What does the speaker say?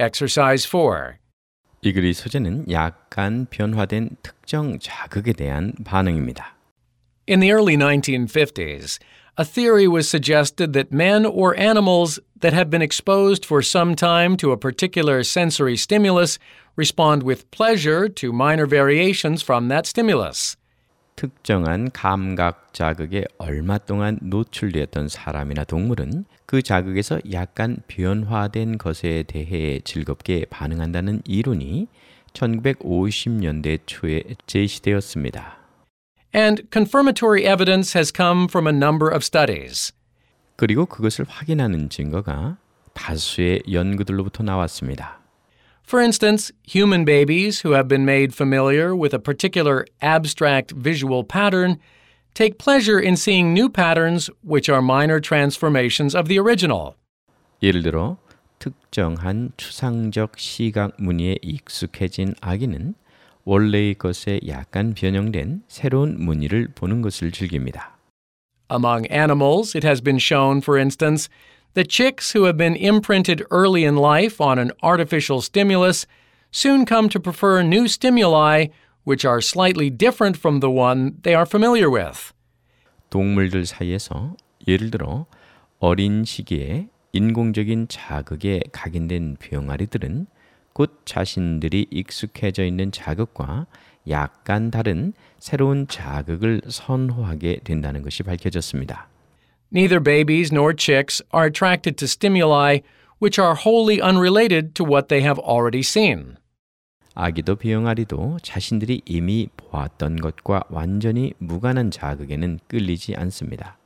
Exercise 4. 이 글의 소재는 약간 변화된 특정 자극에 대한 반응입니다. In the early 1950s, a theory was suggested that men or animals that have been exposed for some time to a particular sensory stimulus respond with pleasure to minor variations from that stimulus. 특정한 감각 자극에 얼마 동안 노출되었던 사람이나 동물은 그 자극에서 약간 변화된 것에 대해 즐겁게 반응한다는 이론이 1950년대 초에 제시되었습니다. And confirmatory evidence has come from a number of studies. 그리고 그것을 확인하는 증거가 다수의 연구들로부터 나왔습니다. For instance, human babies who have been made familiar with a particular abstract visual pattern take pleasure in seeing new patterns which are minor transformations of the original. 예를 들어 특정한 추상적 시각 무늬에 익숙해진 아기는 원래의 것에 약간 변형된 새로운 무늬를 보는 것을 즐깁니다. Among animals, it has been shown, for instance, that chicks who have been imprinted early in life on an artificial stimulus soon come to prefer new stimuli which are slightly different from the one they are familiar with. 동물들 사이에서 예를 들어 어린 시기에 인공적인 자극에 각인된 병아리들은 곧 자신들이 익숙해져 있는 자극과 약간 다른 새로운 자극을 선호하게 된다는 것이 밝혀졌습니다. Neither babies nor chicks are attracted to stimuli which are wholly unrelated to what they have already seen. 아기도 병아리도 자신들이 이미 보았던 것과 완전히 무관한 자극에는 끌리지 않습니다.